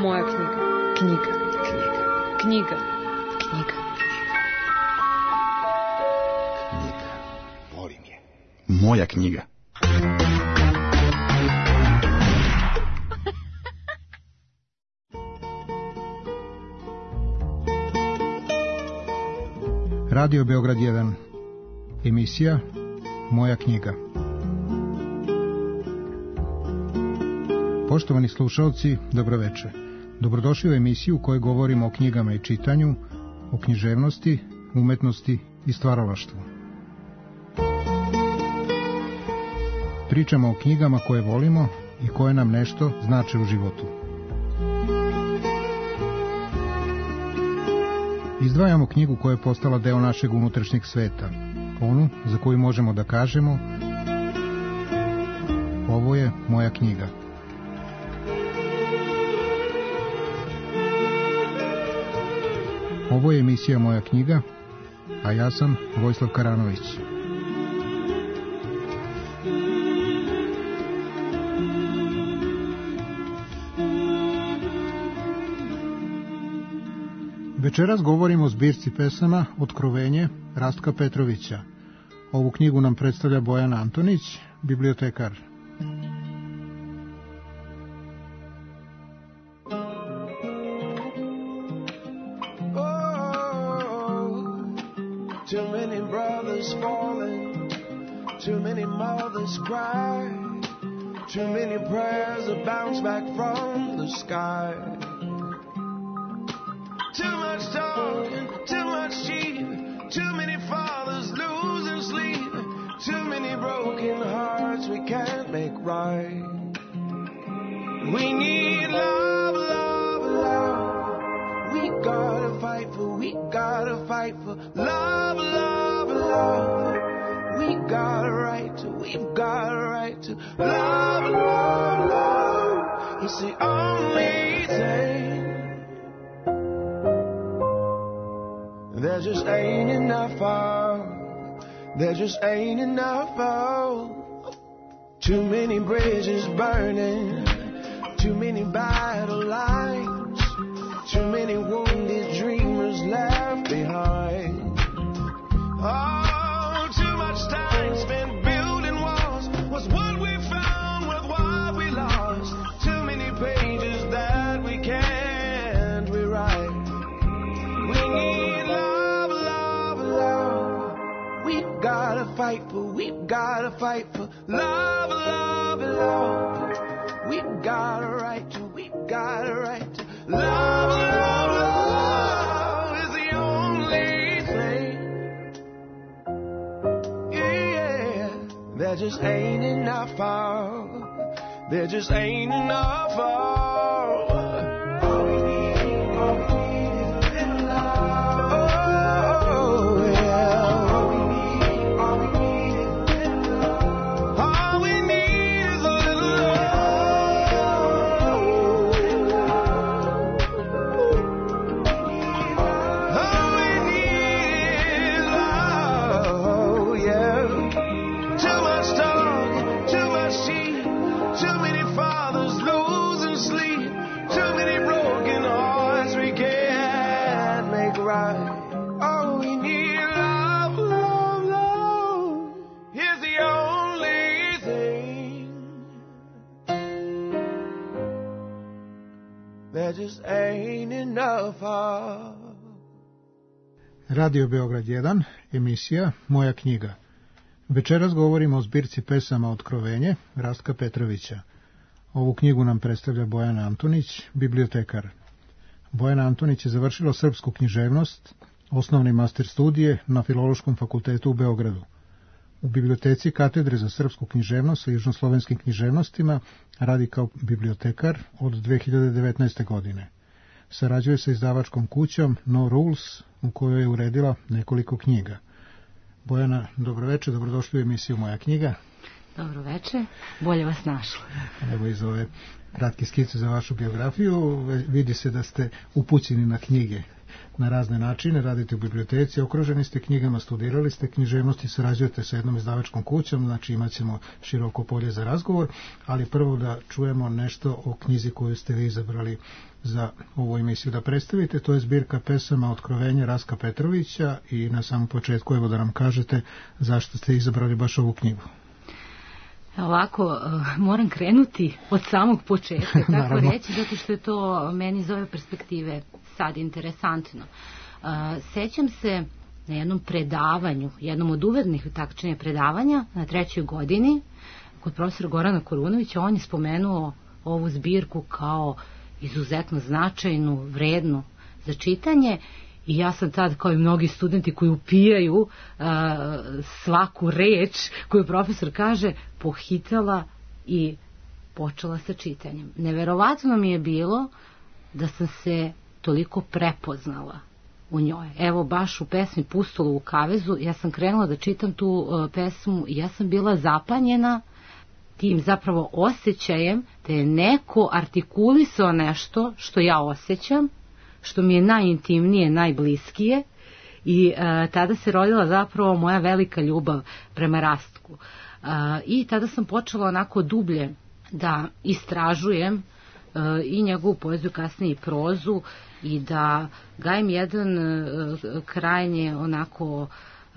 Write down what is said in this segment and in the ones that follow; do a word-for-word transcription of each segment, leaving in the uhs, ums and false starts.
Moja knjiga. Knjiga. Knjiga. Knjiga. Knjiga. Knjiga. Volim je. Moja knjiga. Radio Beograd jedan. Emisija Moja knjiga. Poštovani slušalci, dobroveče. Dobrodošli u emisiju u kojoj govorimo o knjigama i čitanju, o književnosti, umetnosti i stvaralaštvu. Pričamo o knjigama koje volimo i koje nam nešto znače u životu. Izdvajamo knjigu koja je postala deo našeg unutrašnjeg sveta, onu za koju možemo da kažemo: ovo je moja knjiga. Ovo je emisija Moja knjiga, a ja sam Vojislav Karanović. Večeras govorimo o zbirci pesama Otkrovenje Rastka Petrovića. Ovu knjigu nam predstavlja Bojan Antonić, bibliotekar. Too many brothers falling, too many mothers cry, too many prayers that bounce back from the sky. Too much talking, too much cheating, too many fathers losing sleep, too many broken hearts we can't make right. We need love, love, love. We gotta fight for, we gotta fight for love, love, love. We got a right to, we've got a right to love, love, love. It's the only thing. There just ain't enough of, there just ain't enough of. Too many bridges burning, too many battle lines, too many wounded dreamers left behind. Oh, too much time spent building walls was what we found with what we lost. Too many pages that we can't rewrite. We need love, love, love. We've gotta fight for, we've gotta fight for love, love, love. We've got a right to, we've got a right to love, love, love is the only thing. Yeah, there just ain't enough of, there just ain't enough of. All we need, all we need is a little love. Oh, yeah. All we need, all we need is a little love. All we need is a little love. All we need is love, yeah. Too much talk, too much cheat, too many fathers losing sleep, too many broken hearts we can't make right. All we need, love, love, love, is the only thing. There just ain't enough of. Radio Beograd jedan, emisija Moja knjiga. Večeras govorimo o zbirci pesama Otkrovenje Rastka Petrovića. Ovu knjigu nam predstavlja Bojan Antonić, bibliotekar. Bojan Antonić je završila srpsku književnost, osnovni master studije na Filološkom fakultetu u Beogradu. U biblioteci Katedre za srpsku književnost sa južnoslovenskim književnostima radi kao bibliotekar od dve hiljade devetnaeste. godine. Sarađuje sa izdavačkom kućom No Rules, u kojoj je uredila nekoliko knjiga. Bojana, dobroveče, dobrodošli u emisiju Moja knjiga. Dobroveče, bolje vas našla. Evo iz ove kratke skice za vašu biografiju, vidi se da ste upućeni na knjige. na razne načine, radite u biblioteci, okruženi ste knjigama, studirali ste književnost i sarađujete sa jednom izdavačkom kućom, znači imat ćemo široko polje za razgovor, ali prvo da čujemo nešto o knjizi koju ste vi izabrali za ovu emisiju da predstavite. To je zbirka pesama Otkrovenje Rastka Petrovića i na samom početku evo da nam kažete zašto ste izabrali baš ovu knjigu. Ovako, uh, moram krenuti od samog početka, tako reći, zato što je to meni iz ove perspektive sad interesantno. Uh, sećam se na jednom predavanju, jednom od uvednih takčenja predavanja na trećoj godini, kod profesora Gorana Korunovića, on je spomenuo ovu zbirku kao izuzetno značajnu, vrednu za čitanje. I ja sam tad, kao i mnogi studenti koji upijaju uh, svaku reč koju profesor kaže, pohitala i počela sa čitanjem. Neverovatno mi je bilo da sam se toliko prepoznala u njoj. Evo, baš u pesmi Pustolo u kavezu, ja sam krenula da čitam tu uh, pesmu i ja sam bila zapanjena tim zapravo osjećajem da je neko artikulisao nešto što ja osjećam, što mi je najintimnije, najbliskije i e, tada se rodila zapravo moja velika ljubav prema Rastku. E, I tada sam počela onako dublje da istražujem e, i njegovu poeziju, kasnije i prozu i da gajem jedan e, krajnje onako e,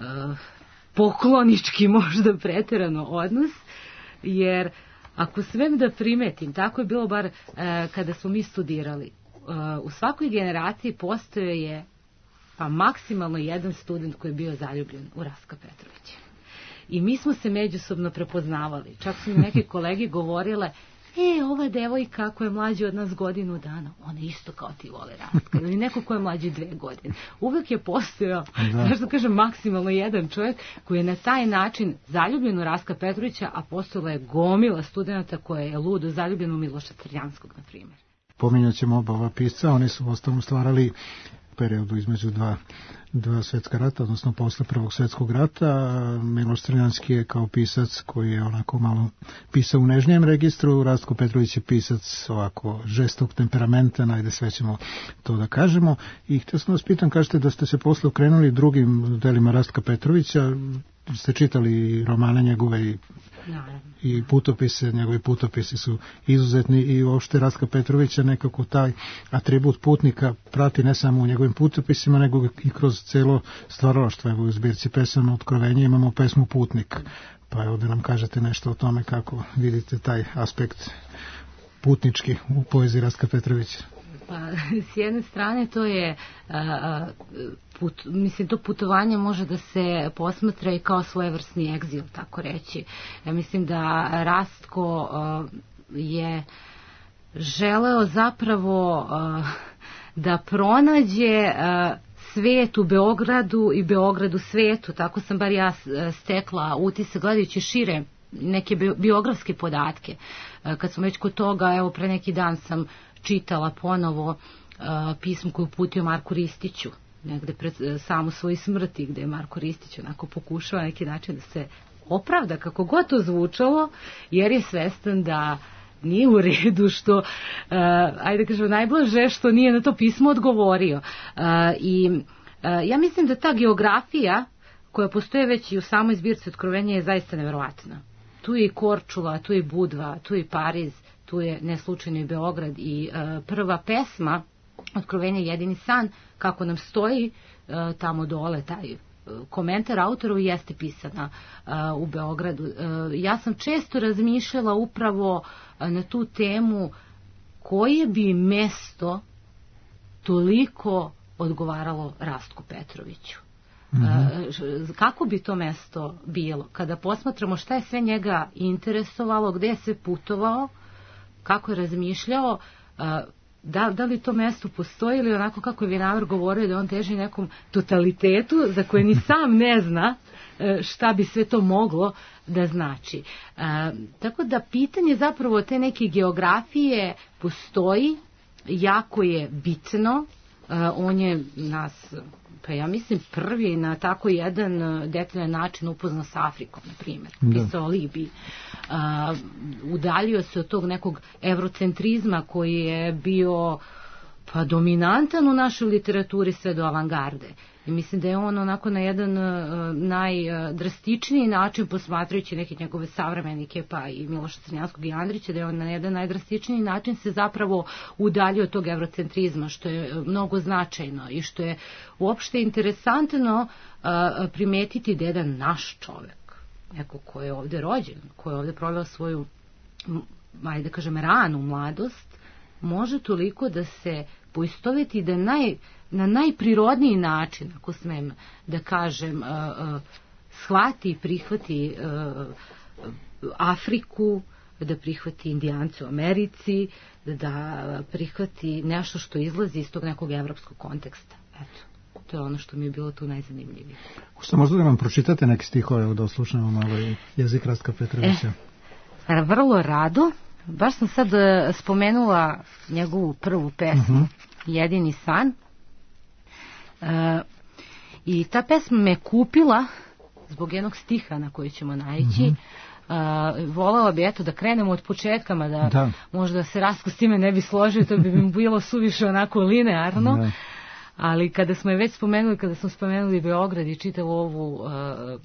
poklonički možda preterano odnos, jer ako smem da primetim, tako je bilo bar e, kada smo mi studirali, u svakoj generaciji postoje je pa maksimalno jedan student koji je bio zaljubljen u Rastka Petrovića. I mi smo se međusobno prepoznavali. Čak su mi neke kolege govorile, e, ova devojka koja je mlađa od nas godinu dana, ona isto kao ti vole Rastka. Ili neko ko je mlađi dve godine. Uvek je postojao, zašto kažem, maksimalno jedan čovjek koji je na taj način zaljubljen u Rastka Petrovića, a postojala je gomila studenta koja je ludo zaljubljen u Miloša Crnjanskog, na primjer. Pominjat ćemo oba ova pisca, oni su ostalom stvarali periodu između dva, dva svetska rata, odnosno posle Prvog svetskog rata. Miloš Crnjanski je kao pisac koji je onako malo pisao u nežnijem registru, Rastko Petrović je pisac ovako žestog temperamenta, najde sve ćemo to da kažemo. I htio sam vas pitam, kažete da ste se posle okrenuli drugim delima Rastka Petrovića, ste čitali romane njegove i, i putopise, njegovi putopisi su izuzetni i uopšte Rastka Petrovića nekako taj atribut putnika prati ne samo u njegovim putopisima, nego i kroz celo stvaralaštvo. Evo u zbirci pesama Otkrovenje imamo pesmu Putnik, pa evo da nam kažete nešto o tome kako vidite taj aspekt putnički u poeziji Rastka Petrovića. Pa, s jedne strane to je a, put, mislim, to putovanje može da se posmatra i kao svojevrsni egzil, tako reći. Ja mislim da Rastko a, je želeo zapravo a, da pronađe a, svet u Beogradu i Beograd u svetu, tako sam bar ja stekla utisak gledajući šire neke biografske podatke. Kad smo već kod toga, evo pre neki dan sam čitala ponovo uh, pismo koju uputio Marku Ristiću, negde pred uh, samu svoju smrti, gde je Marko Ristić onako pokušava na neki način da se opravda, kako god to zvučalo, jer je svestan da nije u redu što, uh, ajde kažem, najblaže što nije na to pismo odgovorio. Uh, I uh, ja mislim da ta geografija koja postoje već i u samoj zbirci Otkrovenja je zaista neverovatna. Tu je i Korčula, tu je i Budva, tu je i Pariz, tu je neslučajno i Beograd i uh, prva pesma Otkrovenje jedini san, kako nam stoji uh, tamo dole taj uh, komentar autoru jeste pisana uh, u Beogradu. Uh, ja sam često razmišljala upravo uh, na tu temu koje bi mesto toliko odgovaralo Rastku Petroviću. Mm-hmm. Kako bi to mesto bilo? Kada posmatramo šta je sve njega interesovalo, gde je sve putovao, kako je razmišljao, da, da li to mesto postoji ili onako kako je Vinaver govorio da on teži nekom totalitetu za koje ni sam ne zna šta bi sve to moglo da znači. Tako da pitanje zapravo te neke geografije postoji, jako je bitno. On je nas, pa ja mislim, prvi na tako jedan detaljan način upoznao s Afrikom, na primjer, pisao o Libiji. Uh, udaljio se od tog nekog evrocentrizma koji je bio pa dominantan u našoj literaturi sve do avangarde. I mislim da je on onako na jedan uh, najdrastičniji način, posmatrajući neke njegove savremenike, pa i Miloša Crnjanskog i Andrića, da je on na jedan najdrastičniji način se zapravo udaljio od tog evrocentrizma, što je mnogo značajno i što je uopšte interesantno uh, primetiti da je jedan naš čovek, neko ko je ovde rođen, ko je ovde proveo svoju, ajde da kažem, ranu mladost, može toliko da se poistoveti da naj, na najprirodniji način, ako smem da kažem, uh, uh, shvati i prihvati uh, Afriku, da prihvati Indijance u Americi, da, da prihvati nešto što izlazi iz tog nekog evropskog konteksta. Eto, to je ono što mi je bilo tu najzanimljivije. Hoćete možda da nam pročitate neke stihove da oslušnemo malo jezik Rastka Petrovića? E, vrlo rado. Baš sam sad spomenula njegovu prvu pesmu, uh-huh. Jedini san. E, I ta pesma me kupila zbog jednog stiha na koji ćemo naići. Uh-huh. E, volela bi eto da krenemo od početka, da, da. možda se Rastko s time ne bi složio, to bi mi bilo suviše onako linearno. Da. Ali kada smo je već spomenuli, kada smo spomenuli Beograd i čitavu ovu uh,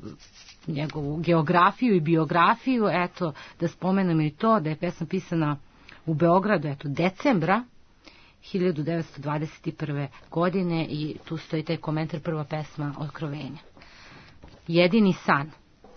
njegovu geografiju i biografiju, eto, da spomenem i to da je pesma pisana u Beogradu, eto, decembra hiljadu devetsto dvadeset prve. godine i tu stoji taj komentar, prva pesma Otkrovenja. Jedini san.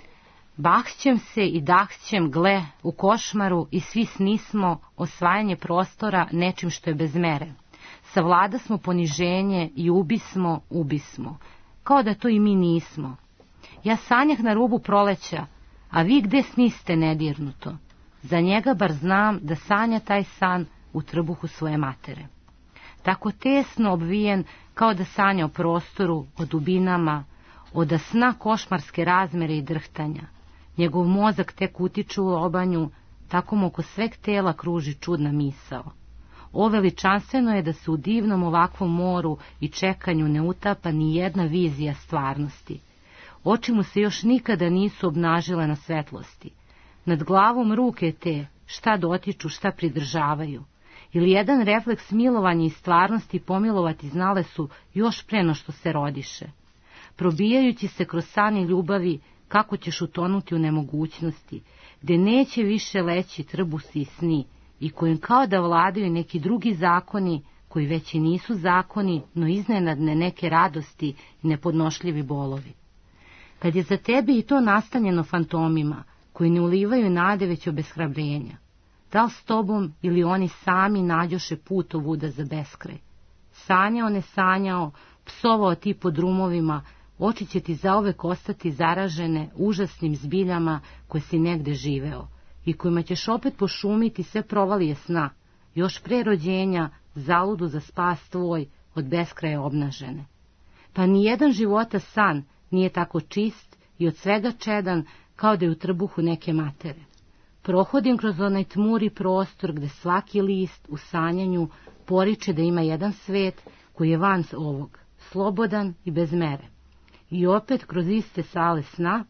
Bahćem se i dahćem, gle, u košmaru i svi snismo osvajanje prostora nečim što je bez mere. Savlada smo poniženje i ubismo, ubismo. Kao da to i mi nismo. Ja sanjah na rubu proleća, a vi gde sniste nedirnuto? Za njega bar znam da sanja taj san u trbuhu svoje matere. Tako tesno obvijen kao da sanja o prostoru, o dubinama, od sna košmarske razmere i drhtanja. Njegov mozak tek utiče u lobanju, tako mu oko sveg tela kruži čudna misao. O veličanstveno je da se u divnom ovakvom moru i čekanju ne utapa ni jedna vizija stvarnosti. Oči mu se još nikada nisu obnažile na svetlosti. Nad glavom ruke te, šta dotiču, šta pridržavaju. Ili jedan refleks milovanja i stvarnosti pomilovati znale su još pre no što se rodiše. Probijajući se kroz san i ljubavi, kako ćeš utonuti u nemogućnosti, gde neće više leći trbusi i sni, i kojim kao da vladaju neki drugi zakoni, koji već i nisu zakoni, no iznenadne neke radosti i nepodnošljivi bolovi. Kad je za tebe i to nastanjeno fantomima, koji ne ulivaju nade već obeshrabrenja, da li s tobom ili oni sami nađoše put ovuda za beskraj? Sanjao, ne sanjao, psovao ti po drumovima, oči će ti zauvek ostati zaražene užasnim zbiljama koje si negde živeo i kojima ćeš opet pošumiti sve provalije sna, još pre rođenja, zaludu za spas tvoj od beskraja obnažene. Pa nijedan života san nije tako čist i od svega čedan kao da je u trbuhu neke matere. Prohodim kroz onaj tmuri prostor gde svaki list u sanjanju poriče da ima jedan svet koji je van ovog, slobodan i bez mere. I opet kroz iste sale sna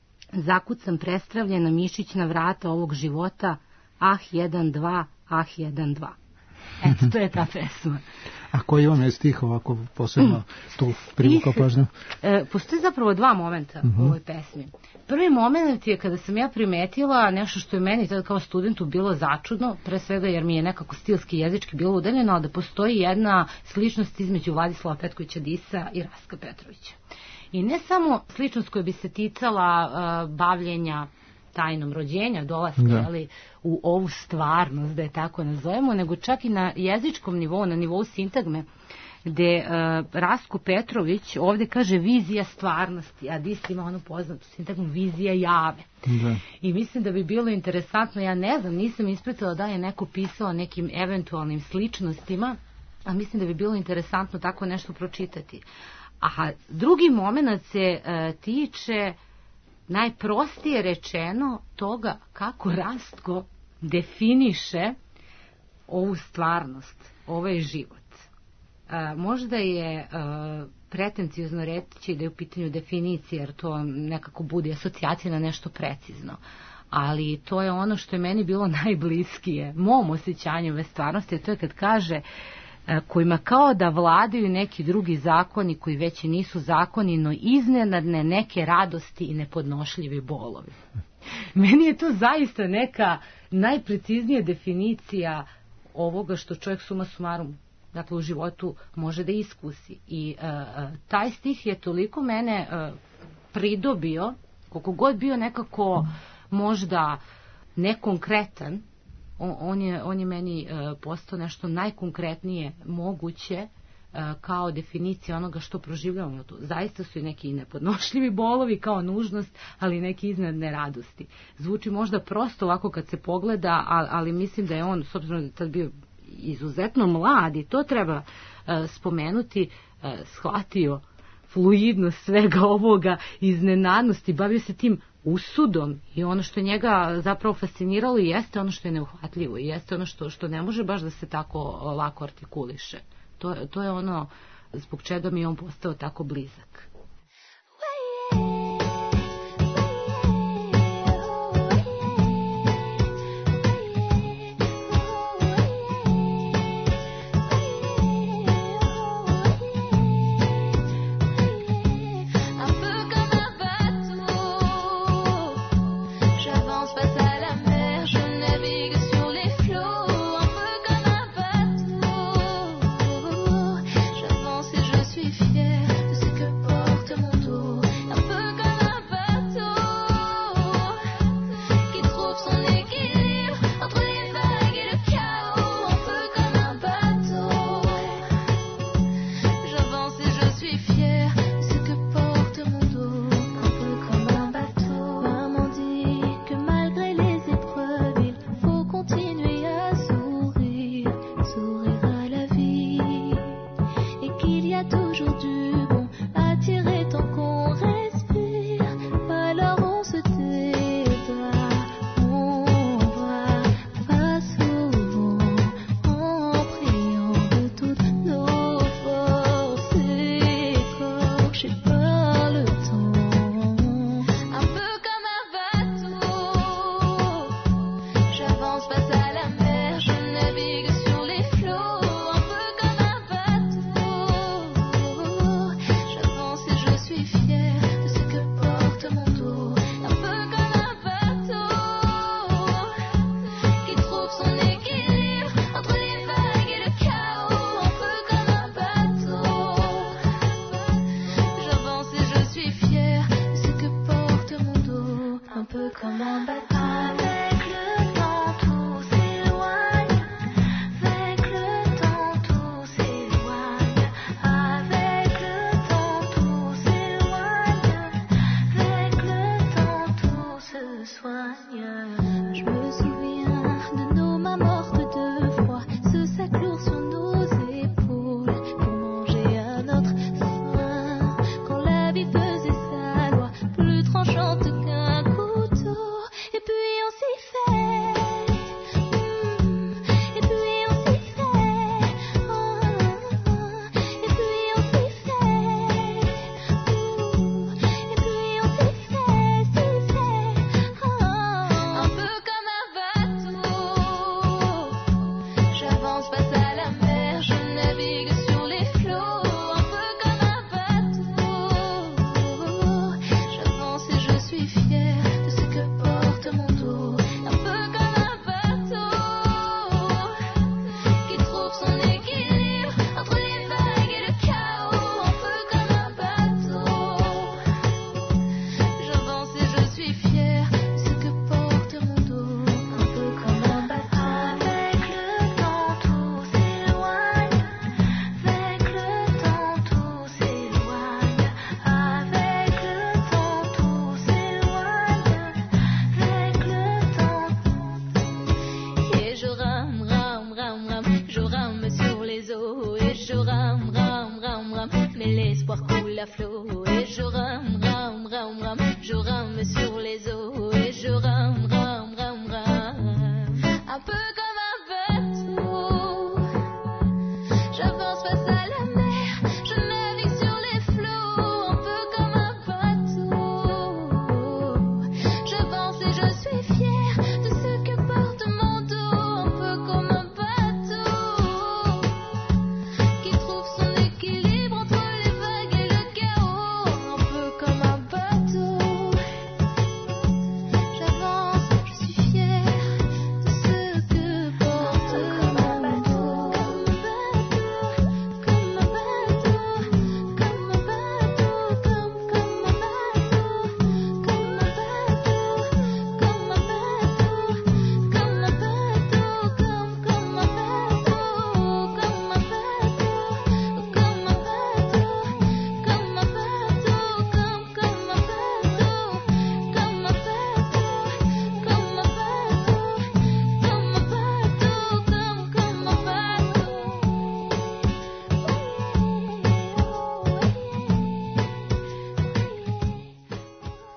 zakucam prestravljena mišićna vrata ovog života, ah jedan dva, ah jedan dva. Eto, to je ta pesma. A koji vam je stih ovako posebno tu privukao pažnju? E, postoji zapravo dva momenta uh-huh. u ovoj pesmi. Prvi moment je kada sam ja primetila nešto što je meni tada kao studentu bilo začudno, pre svega jer mi je nekako stilski jezički bilo udaljeno, ali da postoji jedna sličnost između Vladislava Petkovića Disa i Rastka Petrovića. I ne samo sličnost koja bi se ticala uh, bavljenja tajnom rođenja, dolaska ali, u ovu stvarnost, da je tako nazovemo, nego čak i na jezičkom nivou, na nivou sintagme, gde uh, Rastko Petrović ovde kaže vizija stvarnosti, a Dis ima onu poznatu sintagmu vizija jave. Da. I mislim da bi bilo interesantno, ja ne znam, nisam ispratila da je neko pisao nekim eventualnim sličnostima, a mislim da bi bilo interesantno tako nešto pročitati. A drugi moment se uh, tiče najprostije rečeno toga kako Rastko definiše ovu stvarnost, ovaj život. A, možda je a, pretencijozno reći da je u pitanju definicija, jer to nekako budi asocijacija na nešto precizno. Ali to je ono što je meni bilo najbliskije, mom osjećanju ove stvarnosti, to je kad kaže kojima kao da vladaju neki drugi zakoni koji već i nisu zakoni, no iznenadne neke radosti i nepodnošljivi bolovi. Meni je to zaista neka najpreciznija definicija ovoga što čovjek suma sumarum, dakle u životu može da iskusi. I uh, taj stih je toliko mene uh, pridobio, koliko god bio nekako možda nekonkretan, on, on, je, on je meni uh, postao nešto najkonkretnije moguće uh, kao definicija onoga što proživljavamo tu. Zaista su i neki nepodnošljivi bolovi kao nužnost, ali neki iznadne radosti. Zvuči možda prosto ovako kad se pogleda, ali, ali mislim da je on, s obzirom da je tad bio izuzetno mlad i to treba uh, spomenuti, uh, shvatio fluidnost svega ovoga, iznenadnosti, bavio se tim usudom i ono što njega zapravo fasciniralo jeste ono što je neuhvatljivo i jeste ono što, što ne može baš da se tako lako artikuliše. To, to je ono zbog čega mi je on postao tako blizak.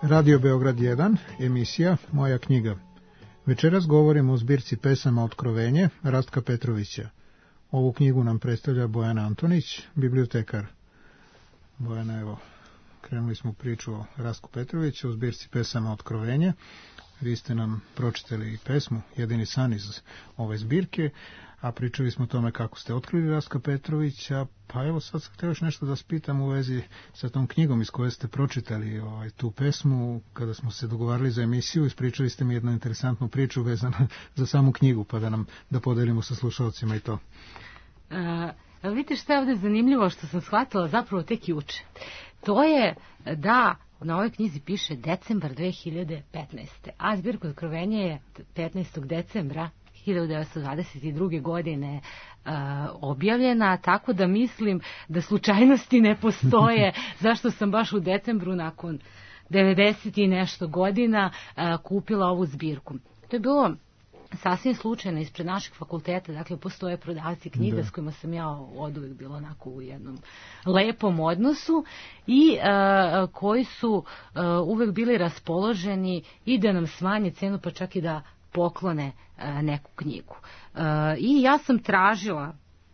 Radio Beograd jedan, emisija Moja knjiga. Večeras govorimo o zbirci pesama Otkrovenje Rastka Petrovića. Ovu knjigu nam predstavlja Bojan Antonić, bibliotekar. Bojana, evo, krenuli smo priču o Rastku Petroviću, o zbirci pesama Otkrovenje. Vi ste nam pročitali i pesmu Jedini san iz ove zbirke, a pričali smo o tome kako ste otkrili Rastka Petrovića, pa evo sad sam htio još nešto da spitam u vezi sa tom knjigom iz koje ste pročitali ovaj, tu pesmu. Kada smo se dogovarali za emisiju, ispričali ste mi jednu interesantnu priču vezanu za samu knjigu, pa da nam da podelimo sa slušalcima i to. A, vidite što je ovdje zanimljivo, što sam shvatila zapravo tek juče. To je da na ovoj knjizi piše decembar dve hiljade petnaeste. a zbirka Otkrovenje je petnaestog decembra hiljadu devetsto dvadeset druge. godine uh, objavljena, tako da mislim da slučajnosti ne postoje zašto sam baš u decembru nakon devedeset i nešto godina uh, kupila ovu zbirku. To je bilo sasvim slučajno ispred našeg fakulteta, dakle postoje prodavci knjiga da. S kojima sam ja oduvijek bila onako u jednom lepom odnosu i uh, koji su uh, uvek bili raspoloženi i da nam smanje cenu, pa čak i da poklone uh, neku knjigu. Uh, I ja sam tražila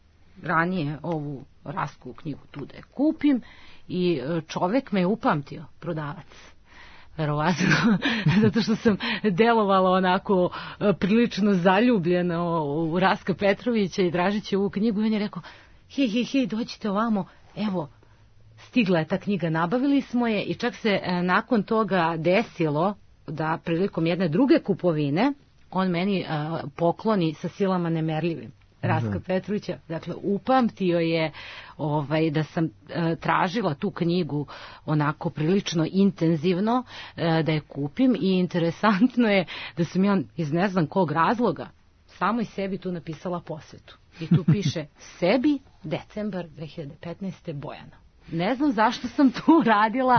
ranije ovu Rastku knjigu tu da je kupim i čovek me je upamtio, prodavac. Verovatno, zato što sam delovala onako prilično zaljubljeno u Rastka Petrovića i tražeći ovu knjigu i on je rekao, hej, hej, hej, dođite ovamo, evo, stigla je ta knjiga, nabavili smo je i čak se nakon toga desilo da prilikom jedne druge kupovine on meni pokloni sa silama nemerljivim. Rastka Petrovića, dakle upamtio je ovaj, da sam e, tražila tu knjigu onako prilično intenzivno e, da je kupim i interesantno je da sam ja iz ne znam kog razloga samo i sebi tu napisala posvetu. I tu piše sebi decembar dve hiljade petnaeste. Bojana. Ne znam zašto sam tu radila,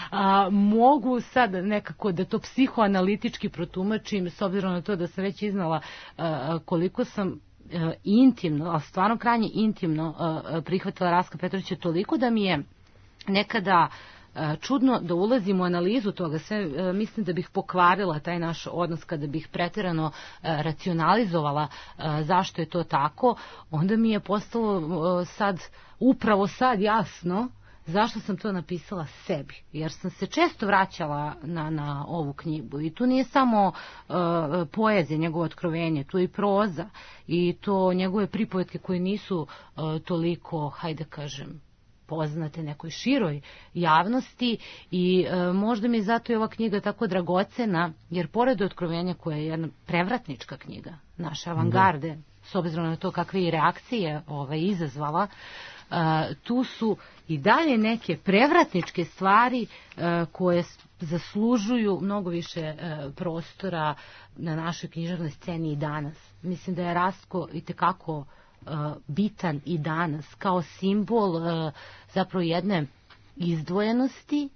a, mogu sad nekako da to psihoanalitički protumačim s obzirom na to da sam već iznala a, koliko sam intimno, ali stvarno krajnje intimno prihvatila Rastka Petrovića toliko da mi je nekada čudno da ulazim u analizu toga. Sve mislim da bih pokvarila taj naš odnos kada bih pretjerano racionalizovala zašto je to tako. Onda mi je postalo sad, upravo sad jasno zašto sam to napisala sebi, jer sam se često vraćala na, na ovu knjigu i tu nije samo uh, poezija, njegovo otkrovenje, tu je i proza i to njegove pripovetke koje nisu uh, toliko, hajde kažem, poznate nekoj široj javnosti i uh, možda mi je zato i ova knjiga tako dragocena, jer pored otkrovenja koja je jedna prevratnička knjiga naše avangarde, da. S obzirom na to kakve i reakcije ovaj, izazvala, Uh, tu su i dalje neke prevratničke stvari uh, koje zaslužuju mnogo više uh, prostora na našoj književnoj sceni i danas. Mislim da je Rastko itekako uh, bitan i danas kao simbol uh, zapravo jedne izdvojenosti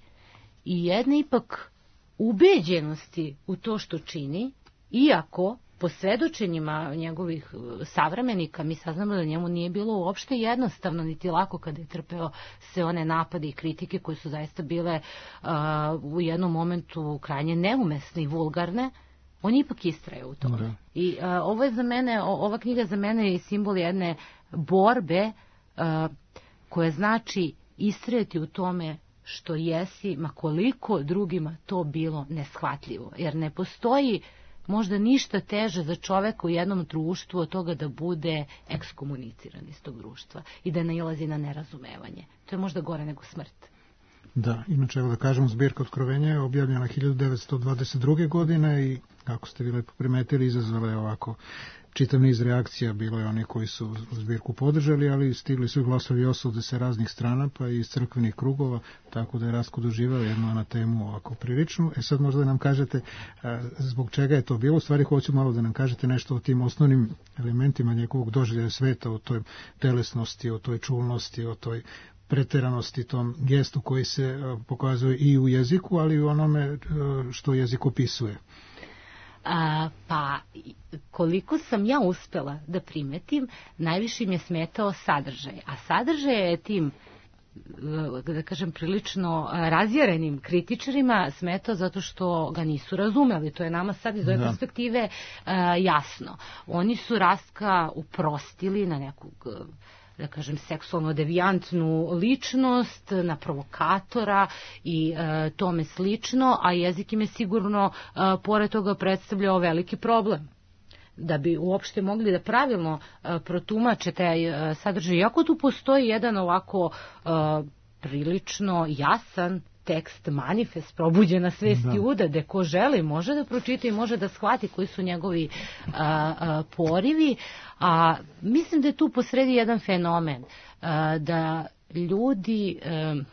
i jedne ipak ubeđenosti u to što čini, iako po svedočenjima njegovih savremenika mi saznamo da njemu nije bilo uopšte jednostavno niti lako kada je trpeo sve one napade i kritike koje su zaista bile uh, u jednom momentu krajnje neumesne i vulgarne. On je ipak istrajao u tome. Da. I uh, ovo je za mene, ova knjiga za mene je simbol jedne borbe uh, koja znači istrajati u tome što jesi, ma koliko drugima to bilo neshvatljivo. Jer ne postoji možda ništa teže za čoveka u jednom društvu od toga da bude ekskomuniciran iz tog društva i da nailazi na nerazumevanje. To je možda gore nego smrt. Da, inače, evo da kažem, zbirka Otkrovenja je objavljena hiljadu devetsto dvadeset druge. godine i, kako ste vi lepo primetili, izazvala je ovako čitav niz reakcija. Bilo je oni koji su zbirku podržali, ali stigli su glasovi osude sa raznih strana, pa i iz crkvenih krugova, tako da je Rastko doživao jednu anatemu ovako priličnu. E sad možda nam kažete zbog čega je to bilo. U stvari hoću malo da nam kažete nešto o tim osnovnim elementima njegovog doživljaja sveta, o toj telesnosti, o toj čulnosti, o toj preteranosti, tom gestu koji se pokazuje i u jeziku, ali i u onome što jezik opisuje. A, pa koliko sam ja uspela da primetim, najviše mi je smetao sadržaj. A sadržaj je tim da kažem, prilično razjerenim kritičarima smetao zato što ga nisu razumeli. To je nama sad iz ove da. perspektive uh, jasno. Oni su Rastka uprostili na nekog, da kažem, seksualno devijantnu ličnost, na provokatora i uh, tome slično, a jezik im je sigurno uh, pored toga predstavljao veliki problem. Da bi uopšte mogli da pravilno uh, protumače taj uh, sadržaj. Iako tu postoji jedan ovako uh, prilično jasan tekst, manifest, probuđena svest da. Juda, gde ko želi može da pročita i može da shvati koji su njegovi uh, uh, porivi. A mislim da je tu posredi jedan fenomen, uh, da ljudi uh,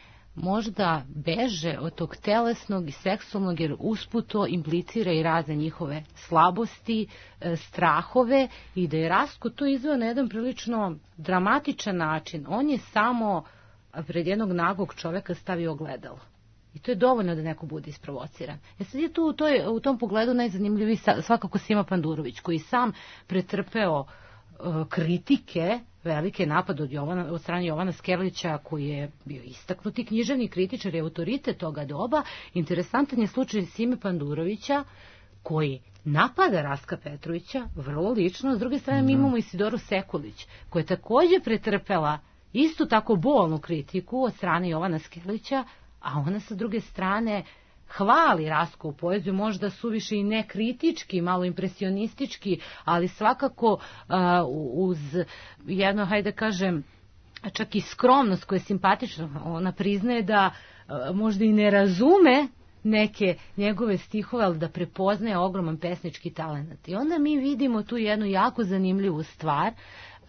možda beže od tog telesnog i seksualnog, jer usput to implicira i razne njihove slabosti, strahove, i da je Rastko to izveo na jedan prilično dramatičan način. On je samo pred jednog nagog čoveka stavio ogledalo. I to je dovoljno da neko bude isprovociran. E sad je tu u, toj, u tom pogledu najzanimljiviji svakako Sima Pandurović, koji sam pretrpeo uh, kritike, velike napad od, Jovana, od strane Jovana Skerlića, koji je bio istaknuti književni kritičar i autoritet toga doba. Interesantan je slučaj Sime Pandurovića, koji napada Rastka Petrovića vrlo lično. S druge strane, mi imamo Isidoru Sekulić, koja je takođe pretrpela istu tako bolnu kritiku od strane Jovana Skerlića, a ona sa druge strane hvali Rastkovu poeziju, možda suviše i nekritički, malo impresionistički, ali svakako uh, uz jedno, hajde da kažem, čak i skromnost koja je simpatična. Ona priznaje da uh, možda i ne razume neke njegove stihove, ali da prepoznaje ogroman pesnički talent. I onda mi vidimo tu jednu jako zanimljivu stvar, uh,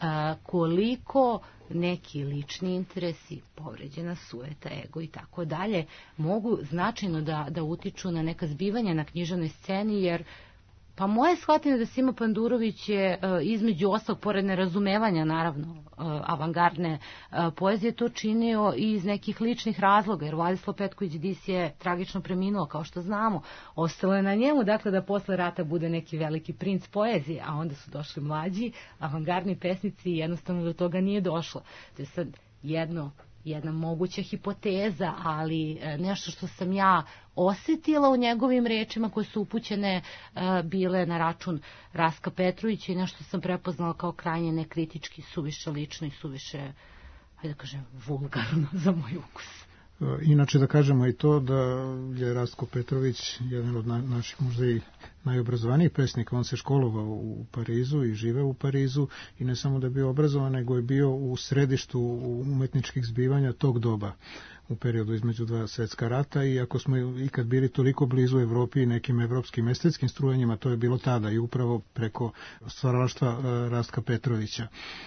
koliko neki lični interesi, povređena sujeta, ego i tako dalje, mogu značajno da, da utiču na neka zbivanja na književnoj sceni, jer pa moje shvatine da Sima Pandurović je između ostalog, pored nerazumevanja naravno avangardne poezije, to činio i iz nekih ličnih razloga, jer Vladislav Petković Dis je tragično preminuo, kao što znamo. Ostalo je na njemu, dakle, da posle rata bude neki veliki princ poezije, a onda su došli mlađi avangardni pesnici i jednostavno do toga nije došlo. To je sad jedno jedna moguća hipoteza, ali nešto što sam ja osetila u njegovim rečima koje su upućene uh, bile na račun Rastka Petrovića i nešto sam prepoznala kao krajnje nekritički, suviše lično i suviše, hajde da kažem, vulgarno za moj ukus. Inače da kažemo i to da je Rastko Petrović jedan od na, naših možda i najobrazovanijih pesnika. On se školovao u Parizu i žive u Parizu i ne samo da je bio obrazovan, nego je bio u središtu umetničkih zbivanja tog doba u periodu između dva svetska rata, i ako smo ikad bili toliko blizu Evropi i nekim evropskim estetskim strujenjima, to je bilo tada i upravo preko stvaralaštva Rastka Petrovića.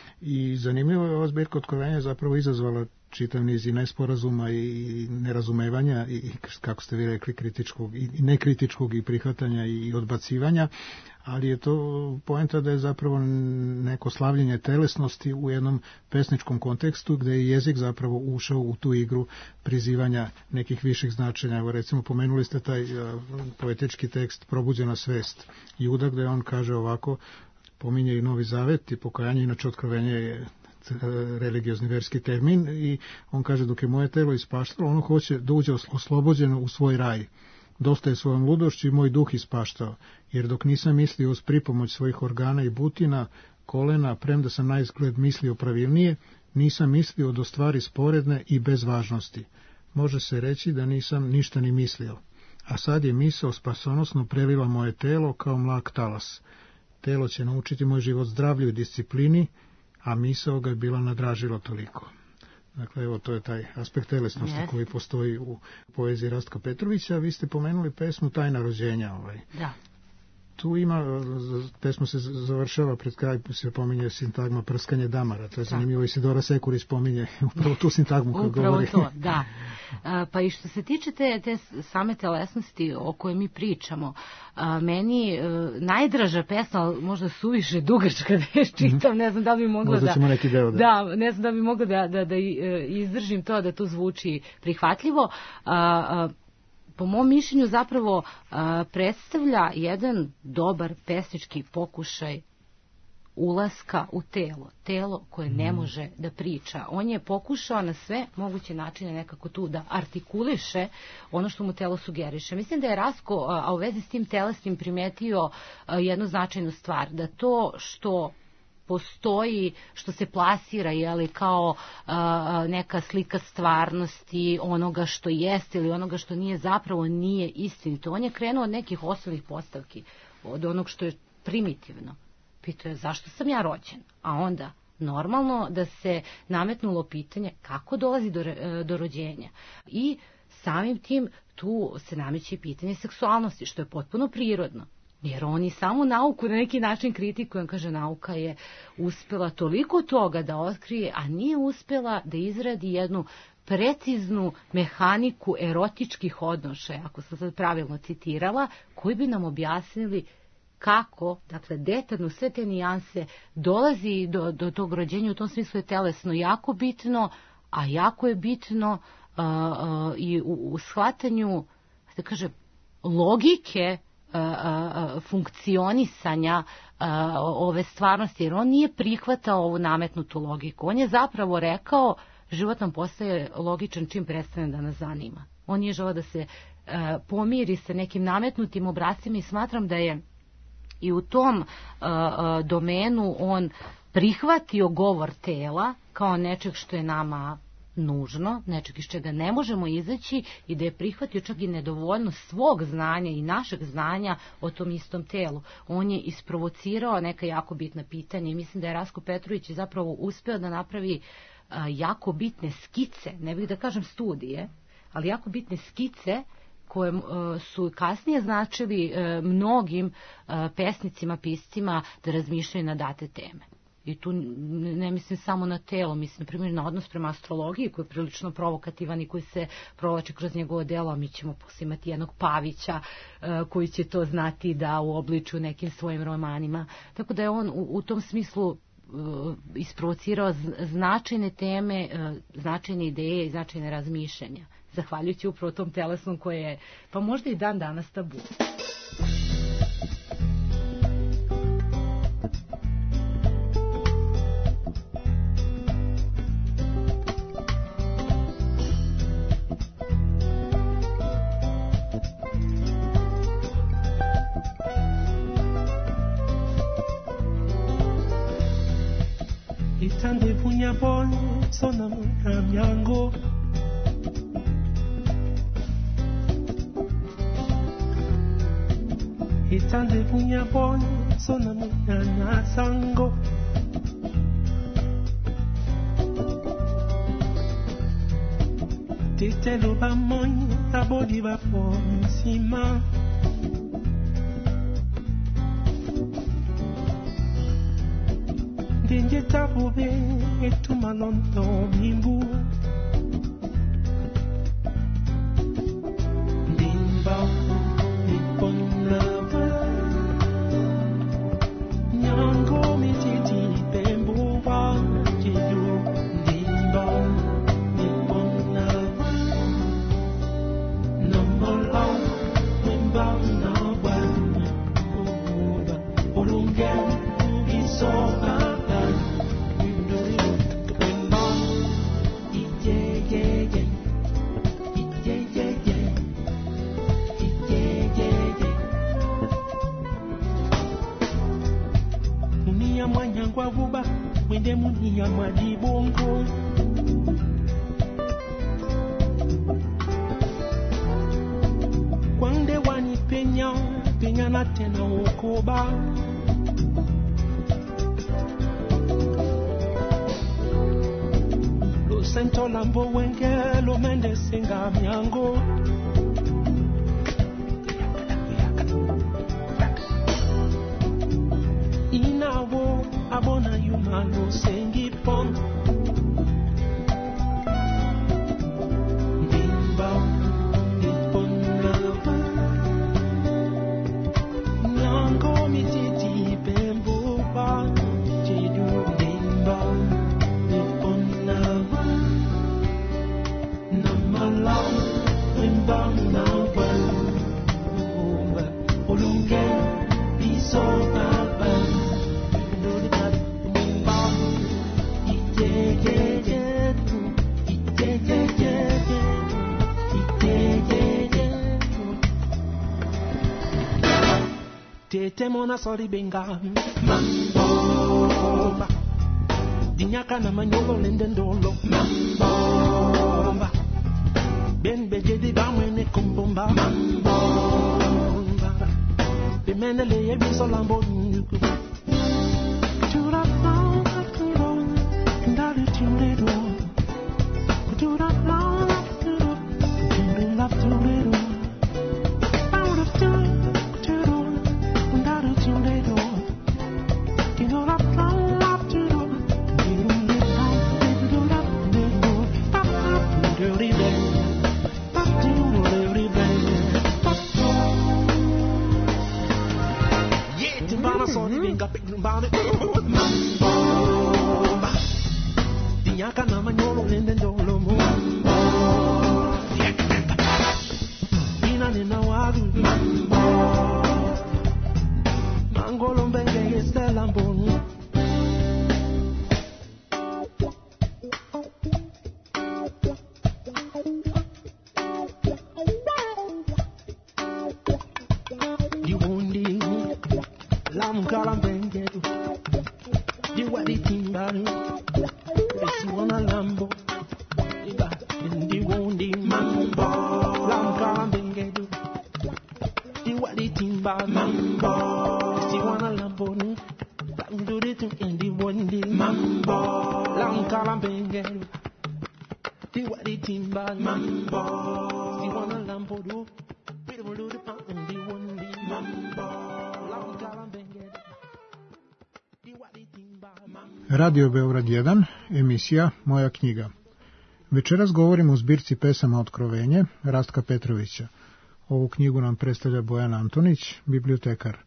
I zanimljivo je, ova zbirka Otkrovenja zapravo izazvala čitav niz i nesporazuma i nerazumevanja i, kako ste vi rekli, kritičkog i nekritičkog i prihvatanja i odbacivanja, ali je to poenta da je zapravo neko slavljenje telesnosti u jednom pesničkom kontekstu gde je jezik zapravo ušao u tu igru prizivanja nekih viših značenja. Evo, recimo, pomenuli ste taj uh, poetički tekst Probuđena svest Juda, gde on kaže ovako, pominje i Novi Zavet i pokajanje, inače Otkrovenje je religiozni verski termin, i on kaže, dok je moje telo ispaštalo, ono hoće da uđe oslobođeno u svoj raj. Dosta je svojom ludošću i moj duh ispaštao, jer dok nisam mislio uz pripomoć svojih organa i butina, kolena, premda sam na izgled mislio pravilnije, nisam mislio do stvari sporedne i bez važnosti. Može se reći da nisam ništa ni mislio. A sad je misao spasonosno prelila moje telo kao mlak talas. Telo će naučiti moj život zdravlju i disciplini, a misao ga je bila nadražila toliko. Dakle, evo, to je taj aspekt telesnosti yes. koji postoji u poeziji Rastka Petrovića. Vi ste pomenuli pesmu Tajna rođenja. Ovaj. Da. Tu ima, pesma se završava, pred kraj se pominje sintagma prskanje damara. To je zanimljivo, Isidora Sekulić pominje upravo tu sintagmu koju upravo govori. Upravo to, da. A, pa i što se tiče te, te same telesnosti o kojoj mi pričamo, a, meni a, najdraža pesma, možda suviše dugačka da je čitam, ne znam da bi mogla možda da... ćemo neki deo da... Da, ne znam da bi mogla da, da, da izdržim to, da to zvuči prihvatljivo. A, a, po mom mišljenju zapravo a, predstavlja jedan dobar pesnički pokušaj ulaska u telo, telo koje ne može da priča. On je pokušao na sve moguće načine nekako tu da artikuliše ono što mu telo sugeriše. Mislim da je Rasko, a u vezi s tim telesnim, primetio jednu značajnu stvar, da to što postoji, što se plasira jeli, kao a, neka slika stvarnosti onoga što jeste ili onoga što nije, zapravo nije istinito. On je krenuo od nekih osnovnih postavki, od onog što je primitivno. Pitao je zašto sam ja rođen, a onda normalno da se nametnulo pitanje kako dolazi do, do rođenja. I samim tim tu se nameće pitanje seksualnosti, što je potpuno prirodno. Jer oni samo nauku na neki način kritikuju. On kaže, nauka je uspela toliko toga da otkrije, a nije uspela da izradi jednu preciznu mehaniku erotičkih odnošaja, ako sam sad pravilno citirala, koji bi nam objasnili kako, dakle, detaljno sve te nijanse dolazi do, do tog rođenja. U tom smislu je telesno jako bitno, a jako je bitno uh, uh, i u, u shvatanju, da kaže, logike uh, uh, funkcionisanja uh, ove stvarnosti, jer on nije prihvatao ovu nametnutu logiku. On je zapravo rekao, život nam postaje logičan čim prestane da nas zanima. On nije želeo da se uh, pomiri sa nekim nametnutim obrascima i smatram da je i u tom uh, uh, domenu on prihvatio govor tela kao nečeg što je nama nužno, nečeg iz čega ne možemo izaći, i da je prihvatio čak i nedovoljnost svog znanja i našeg znanja o tom istom telu. On je isprovocirao neka jako bitna pitanja i mislim da je Rasko Petrović zapravo uspeo da napravi uh, jako bitne skice, ne bih da kažem studije, ali jako bitne skice koje uh, su kasnije značili uh, mnogim uh, pesnicima, piscima da razmišljaju na date teme. I tu ne mislim samo na telo, mislim na primjer na odnos prema astrologiji koji je prilično provokativan i koji se provlači kroz njegovo delo, a mi ćemo poslije imati jednog Pavića uh, koji će to znati da uobliču nekim svojim romanima. Tako da je on u, u tom smislu uh, isprovocirao značajne teme, uh, značajne ideje i značajne razmišljanja, zahvaljujući upravo tom telesnom koje je, pa možda i dan danas tabu. Itande punya bon sona ramyango Itande punya bon sona muna sango Tete lo ba mon tabodi ba po sima Denje tabobe etuma lonto mimbu Dimba nipon lava Nyango mititi bembo wa jidu Dimba nipon lava Nomolo wimba na wan Oba olungen isoba Kwa vuba wende muni ya madibongo Kwande wani penya penya na tena okoba Lo sento lambo wenge lo mende singa miango Inawo abona yumalo sengi pon Dimba ipon lava Nyango mititi bembo ba Jidu dimba ipon lava Namalau wimba na wan Olungen iso baba le temona sori benga mambo dinyaka na manyolo lendendolo mambo ben beje di bamwene kumbomba mambo bimenele ye bisolambo nuku chura pa turo ndale timledo chura pa turo ndale timledo out of two turo ndale timledo you la pa turo you le pa turo la turo pa turo ribe pa turo ribe Timbana soni binga pimbana mambo dinyaka na manyolo nende ndolo mambo ina nina wadu mambo mangolo mbenge yestela mbonu Kalambengedu, di wadi timbaru, esi wana lambo, iba di wondi mambo, lam kalambengedu, di wadi timbaru, mambo, esi wana lambo nu, lam duri tu indi wondi mambo, lam kalambengedu, di wadi timbaru, mambo, esi wana lambo nu, bidu bidu pa indi wondi mambo, lam kalambengedu. Radio Beograd jedan, emisija Moja knjiga. Večeras govorimo o zbirci pesama Otkrovenje Rastka Petrovića. Ovu knjigu nam predstavlja Bojan Antonić, bibliotekar.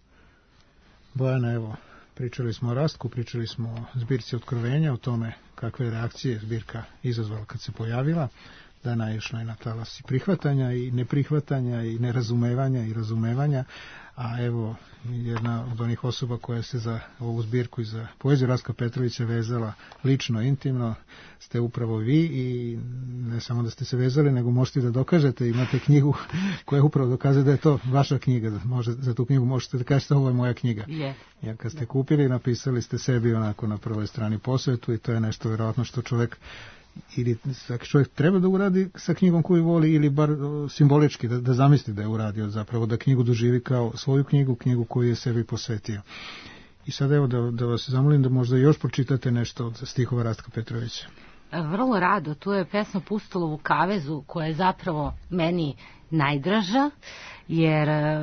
Bojana, evo, pričali smo o Rastku, pričali smo o zbirci Otkrovenja, o tome kakve reakcije zbirka izazvala kad se pojavila, da je naišla i na talas i prihvatanja i neprihvatanja i nerazumevanja i razumevanja, a evo jedna od onih osoba koja se za ovu zbirku i za poeziju Rastka Petrovića vezala lično, intimno, ste upravo vi i ne samo da ste se vezali, nego možete da dokažete, imate knjigu koja upravo dokazuje da je to vaša knjiga, može, za tu knjigu možete da kažete ovo je moja knjiga. Yes. Jer kad ste kupili, napisali ste sebi onako na prvoj strani posvetu i to je nešto vjerojatno što čovjek ili svaki čovjek treba da uradi sa knjigom koju voli ili bar simbolički da, da zamisli da je uradio, zapravo da knjigu doživi kao svoju knjigu, knjigu koju je sebi posvetio. I sad evo da, da vas zamolim da možda još pročitate nešto od stihova Rastka Petrovića. Vrlo rado, tu je pesma Pustolovu kavezu koja je zapravo meni najdraža, jer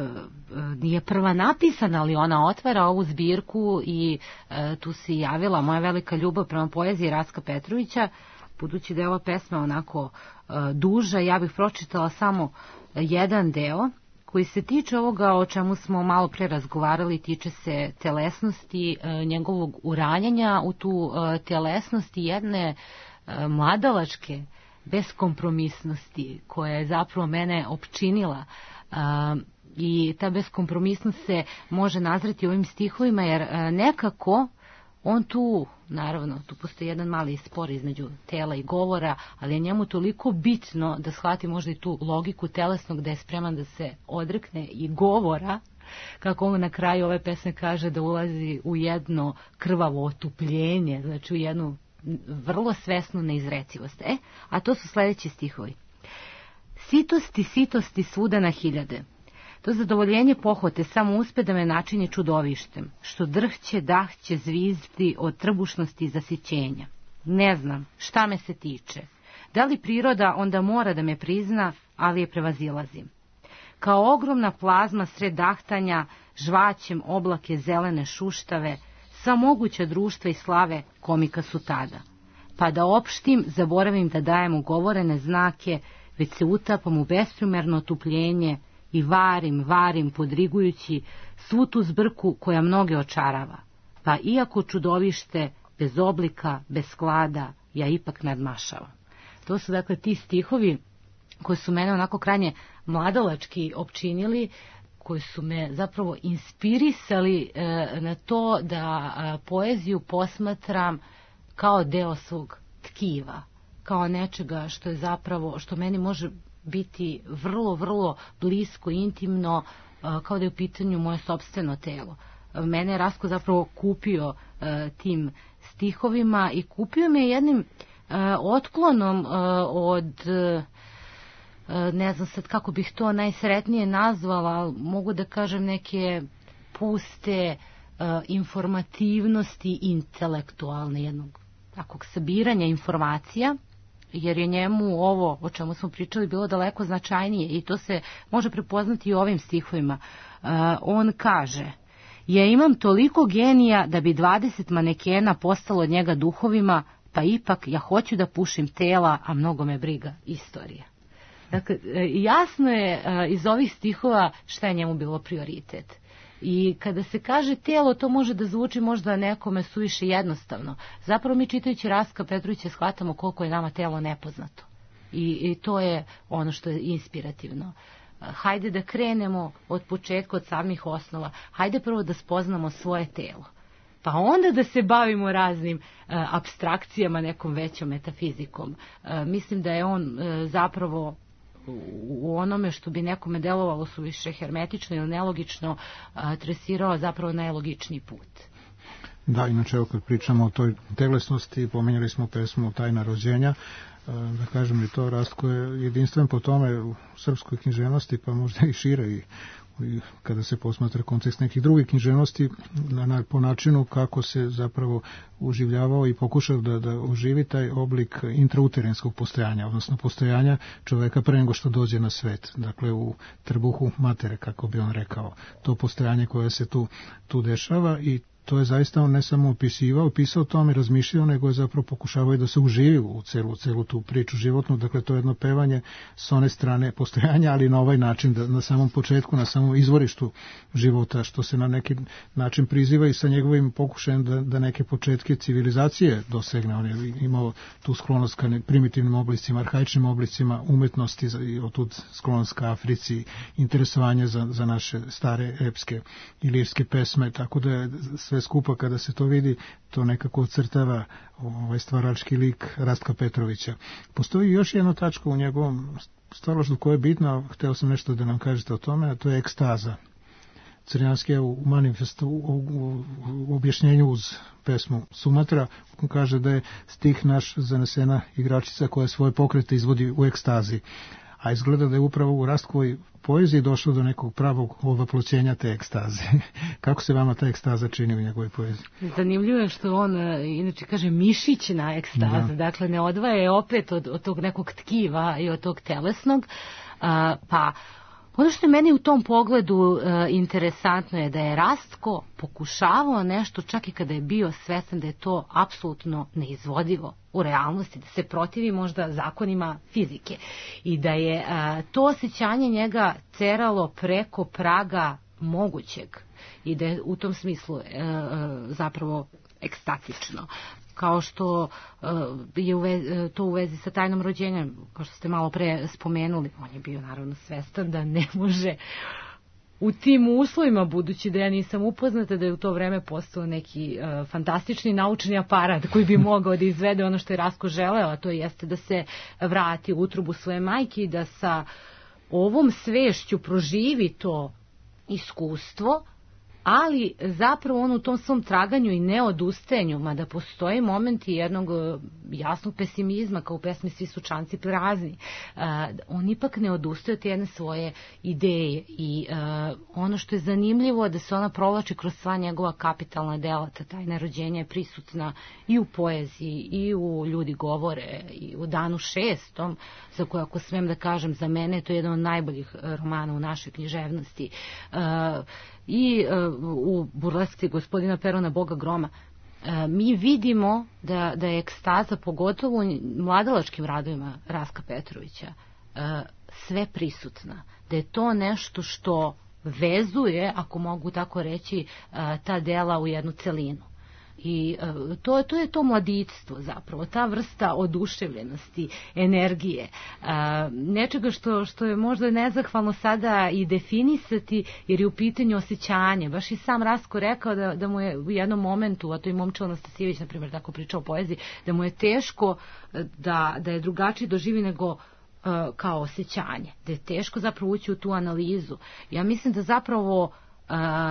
je prva napisana, ali ona otvara ovu zbirku i e, tu se javila moja velika ljubav prema poeziji Rastka Petrovića. Budući da je ova pesma onako e, duža, ja bih pročitala samo jedan deo koji se tiče ovoga o čemu smo malo pre razgovarali, tiče se telesnosti, e, njegovog uranjanja u tu e, telesnosti jedne e, mladalačke beskompromisnosti koja je zapravo mene opčinila. E, I ta beskompromisnost se može nazreti ovim stihovima, jer e, nekako on tu, naravno, tu postoji jedan mali spor između tela i govora, ali je njemu toliko bitno da shvati možda i tu logiku telesnog, da je spreman da se odrekne i govora, kako on na kraju ove pesme kaže da ulazi u jedno krvavo otupljenje, znači u jednu vrlo svesnu neizrecivost. E, a to su sledeći stihovi. Sitosti, sitosti svuda na hiljade. To zadovoljenje pohote samo uspe da me načini čudovištem, što drhće, dahće, zvizdi od trbušnosti i zasićenja. Ne znam, šta me se tiče. Da li priroda onda mora da me prizna, ali je prevazilazim. Kao ogromna plazma sred dahtanja, žvaćem oblake zelene šuštave, sva moguća društva i slave komika su tada. Pa da opštim, zaboravim da dajem ugovorene znake, već se utapam u besprimerno otupljenje, i varim, varim, podrigujući svu tu zbrku koja mnoge očarava. Pa iako čudovište, bez oblika, bez sklada, ja ipak nadmašavam. To su dakle ti stihovi koji su mene onako krajnje mladalački opčinili, koji su me zapravo inspirisali e, na to da e, poeziju posmatram kao deo svog tkiva, kao nečega što je zapravo, što meni može biti vrlo, vrlo blisko, intimno, kao da je u pitanju moje sopstveno telo. Mene je Rastko zapravo kupio tim stihovima i kupio me jednim otklonom od, ne znam sad kako bih to najsretnije nazvala, ali mogu da kažem neke puste informativnosti intelektualne, jednog takvog sabiranja informacija, jer je njemu ovo o čemu smo pričali bilo daleko značajnije i to se može prepoznati i u ovim stihovima. On kaže: ja imam toliko genija da bi dvadeset manekena postalo od njega duhovima, pa ipak ja hoću da pušim tela, a mnogo me briga istorija. Dakle, jasno je iz ovih stihova šta je njemu bilo prioritet. I kada se kaže telo, to može da zvuči možda nekome suviše jednostavno. Zapravo mi čitajući Rastka Petrovića shvatamo koliko je nama telo nepoznato. I, i to je ono što je inspirativno. Hajde da krenemo od početka, od samih osnova. Hajde prvo da spoznamo svoje telo. Pa onda da se bavimo raznim uh, apstrakcijama, nekom većom metafizikom. Uh, mislim da je on uh, zapravo u onome što bi nekome delovalo suviše hermetično ili nelogično tresirao zapravo najlogičniji put. Da, inače, kad pričamo o toj telesnosti, pomenjali smo pesmu Tajna rođenja, da kažem i to, Rastko je jedinstven po tome u srpskoj književnosti, pa možda i šire i kada se posmatra kontekst nekih drugih književnosti, na, po načinu kako se zapravo uživljavao i pokušao da, da oživi taj oblik intrauterenskog postojanja, odnosno postojanja čoveka pre nego što dođe na svet, dakle u trbuhu matere, kako bi on rekao, to postojanje koje se tu, tu dešava. I to je zaista on ne samo opisivao, pisao o tome, razmišljao, nego je zapravo pokušavao i da se uživi u celu, celu tu priču životnu. Dakle, to je jedno pevanje s one strane postojanja, ali na ovaj način, da na samom početku, na samom izvorištu života, što se na neki način priziva i sa njegovim pokušajem da, da neke početke civilizacije dosegne. On je imao tu sklonost ka primitivnim oblicima, arhaičnim oblicima umetnosti, i otud sklonost ka Africi, interesovanje za, za naše stare epske i lirske pesme, tako da je sve skupa kada se to vidi, to nekako ocrtava ovaj stvarački lik Rastka Petrovića. Postoji još jedna tačka u njegovom stvaralaštvu koja je bitna, hteo sam nešto da nam kažete o tome, a to je ekstaza. Crnjanski je u manifestu, u, u, u objašnjenju uz pesmu Sumatra, on kaže da je stih naš zanesena igračica koja svoje pokrete izvodi u ekstazi. A izgleda da je upravo u Rastkovoj poeziji došlo do nekog pravog ovaploćenja te ekstaze. Kako se vama ta ekstaza čini u njegovoj poeziji? Zanimljivo je što on, inače kaže, mišićna ekstaza, da. Dakle ne odvaja je opet od, od tog nekog tkiva i od tog telesnog, a, pa ono što je meni u tom pogledu e, interesantno je da je Rastko pokušavao nešto čak i kada je bio svestan da je to apsolutno neizvodivo u realnosti, da se protivi možda zakonima fizike i da je e, to osjećanje njega teralo preko praga mogućeg i da je u tom smislu e, e, zapravo ekstatično. Kao što uh, je u vezi, to u vezi sa tajnom rođenja, kao što ste malo pre spomenuli, on je bio naravno svestan da ne može u tim uslovima, budući da ja nisam upoznata da je u to vreme postao neki uh, fantastični naučni aparat koji bi mogao da izvede ono što je Rastko želeo, a to jeste da se vrati u utrubu svoje majke i da sa ovom svešću proživi to iskustvo, ali zapravo on u tom svom traganju i neodustajanju, mada postoji momenti jednog jasnog pesimizma, kao u pesmi Svi su čanci prazni, uh, on ipak ne odustaje od jedne svoje ideje i uh, ono što je zanimljivo da se ona provlači kroz sva njegova kapitalna dela, ta tajna rođenja je prisutna i u poeziji, i u Ljudi govore, i u Danu šestom, za koje, ako smem da kažem, za mene to je jedan od najboljih romana u našoj književnosti. Uh, i uh, u burleski gospodina Perona Boga groma, uh, mi vidimo da, da je ekstaza, pogotovo u mladalačkim radovima Rastka Petrovića, uh, sve prisutna. Da je to nešto što vezuje, ako mogu tako reći, uh, ta dela u jednu celinu. I uh, to, to je to mladictvo zapravo, ta vrsta oduševljenosti, energije, uh, nečega što, što je možda nezahvalno sada i definisati, jer je u pitanju osjećanje. Baš i sam Rastko rekao da, da mu je u jednom momentu, a to i Momčilo Nastasijević, na primjer, tako pričao o poeziji, da mu je teško da, da je drugačije doživi nego kao osjećanje, da je teško zapravo ući u tu analizu. Ja mislim da zapravo uh,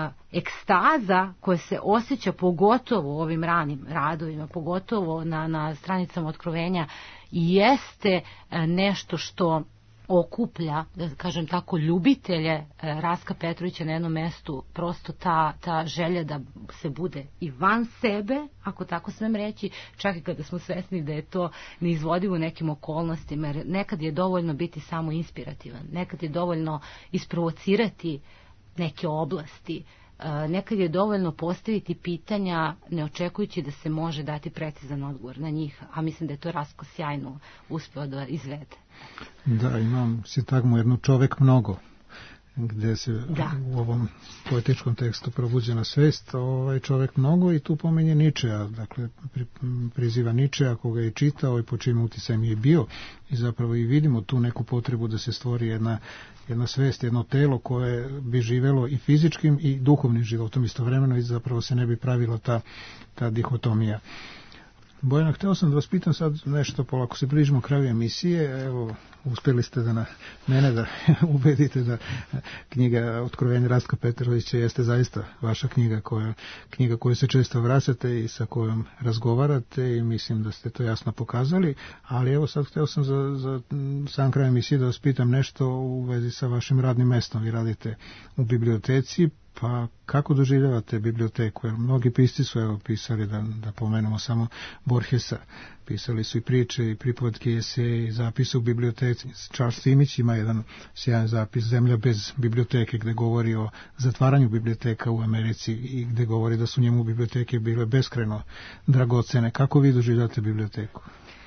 ekstaza koja se osjeća pogotovo u ovim ranim radovima, pogotovo na, na stranicama Otkrovenja, jeste nešto što okuplja, da kažem tako, ljubitelje Rastka Petrovića na jednom mestu, prosto ta, ta želja da se bude i van sebe, ako tako smem reći, čak i kada smo svesni da je to neizvodivo u nekim okolnostima, jer nekad je dovoljno biti samo inspirativan, nekad je dovoljno isprovocirati neke oblasti, nekad je dovoljno postaviti pitanja ne očekujući da se može dati precizan odgovor na njih, a mislim da je to Rastko sjajno uspeo da izvede. Da, imam sintagmu jednu čovek mnogo, gde se da. u ovom poetičkom tekstu probuđena svest, ovaj čovek mnogo, i tu pomenje Ničea, dakle pri, priziva Ničea koga je čitao i po čim uticajem je bio, i zapravo i vidimo tu neku potrebu da se stvori jedna, jedna svest, jedno telo koje bi živelo i fizičkim i duhovnim životom istovremeno, i zapravo se ne bi pravila ta, ta dihotomija. Bojana, hteo sam da vas pitam sad nešto, polako se bližimo kraju emisije, evo, uspeli ste da na mene da ubedite da knjiga Otkrovenje Rastka Petrovića jeste zaista vaša knjiga, koja, knjiga koju se često vraćate i sa kojom razgovarate, i mislim da ste to jasno pokazali, ali evo sad hteo sam za, za sam kraj emisije da vas pitam nešto u vezi sa vašim radnim mestom. Vi radite u biblioteci, pa kako doživljavate biblioteku? Jer mnogi pisci su evo pisali, da, da pomenemo samo Borgesa, pisali su i priče i pripovetke i eseje i zapise u biblioteci. Charles Simić ima jedan sjajan zapis Zemlja bez biblioteke, gde govori o zatvaranju biblioteka u Americi i gde govori da su njemu biblioteke bile beskrajno dragocene. Kako vi doživljavate biblioteku?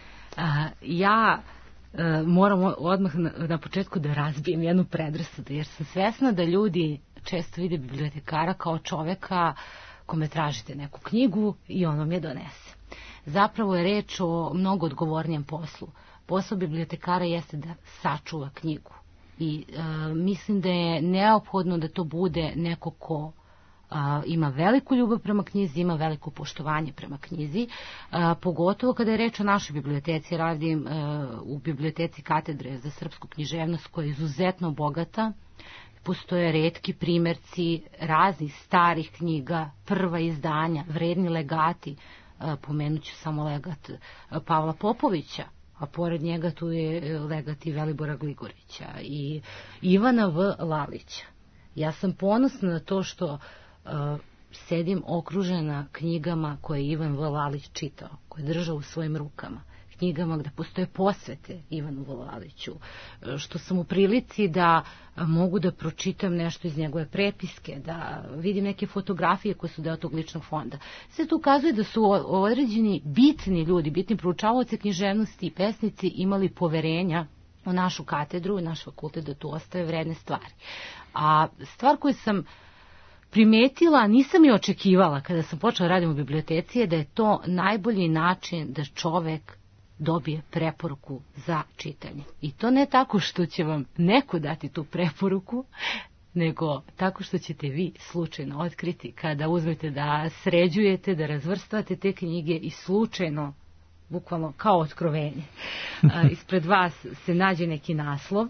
A, ja e, moram odmah na, na početku da razbijem jednu predrasudu, jer sam svesna da ljudi često vide bibliotekara kao čoveka kome tražite neku knjigu i on vam je donese. Zapravo je reč o mnogo odgovornijem poslu. Posao bibliotekara jeste da sačuva knjigu. I e, mislim da je neophodno da to bude neko ko a, ima veliku ljubav prema knjizi, ima veliko poštovanje prema knjizi, a, pogotovo kada je reč o našoj biblioteci. Radim a, u biblioteci Katedre za srpsku književnost, koja je izuzetno bogata. Postoje retki primjerci raznih starih knjiga, prva izdanja, vredni legati. Pomenut ću samo legat Pavla Popovića, a pored njega tu je legat i Velibora Gligorića i Ivana V. Lalića. Ja sam ponosna na to što uh, sedim okružena knjigama koje je Ivan V. Lalić čitao, koje je držao u svojim rukama, knjigama gde postoje posvete Ivanu V. Laliću, što sam u prilici da mogu da pročitam nešto iz njegove prepiske, da vidim neke fotografije koje su deo tog ličnog fonda. Sve to ukazuje da su određeni bitni ljudi, bitni proučavaoci književnosti i pesnici imali poverenja u našu katedru i naš fakultet da tu ostaje vredne stvari. A stvar koju sam primetila, nisam je očekivala kada sam počela radim u biblioteci, je da je to najbolji način da čovek dobije preporuku za čitanje. I to ne tako što će vam neko dati tu preporuku, nego tako što ćete vi slučajno otkriti kada uzmete da sređujete, da razvrstvate te knjige i slučajno, bukvalno kao otkrovenje, ispred vas se nađe neki naslov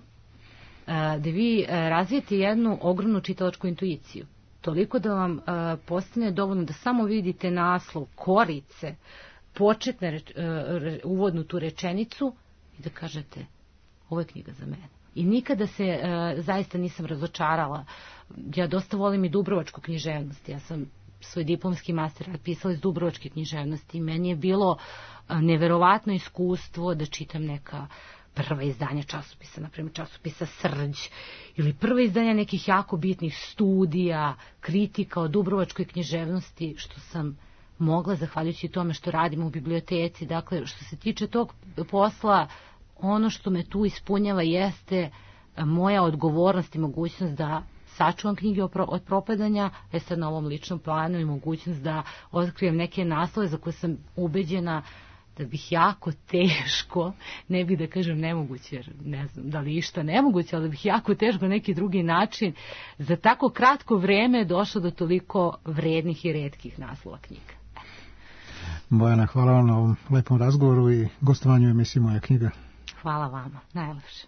da vi razvijete jednu ogromnu čitalačku intuiciju. Toliko da vam postane dovoljno da samo vidite naslov, korice, početne reč, uvodnu tu rečenicu i da kažete ovo je knjiga za mene. I nikada se uh, zaista nisam razočarala. Ja dosta volim i dubrovačku književnost. Ja sam svoj diplomski master rad pisala iz dubrovačke književnosti i meni je bilo uh, neverovatno iskustvo da čitam neka prva izdanja časopisa, na primjer časopisa Srđ, ili prva izdanja nekih jako bitnih studija, kritika o dubrovačkoj književnosti, što sam mogla zahvaljujući tome što radim u biblioteci. Dakle, što se tiče tog posla, ono što me tu ispunjava jeste moja odgovornost i mogućnost da sačuvam knjige od propadanja, je sad na ovom ličnom planu i mogućnost da otkrijem neke naslove za koje sam ubeđena da bih jako teško, ne bih da kažem nemoguće, jer ne znam da li išta nemoguće, ali da bih jako teško na neki drugi način za tako kratko vreme došlo do toliko vrednih i retkih naslova knjiga. Bojana, hvala vam na ovom lepom razgovoru i gostovanju emisiji Moja knjiga. Hvala vama, najlepše.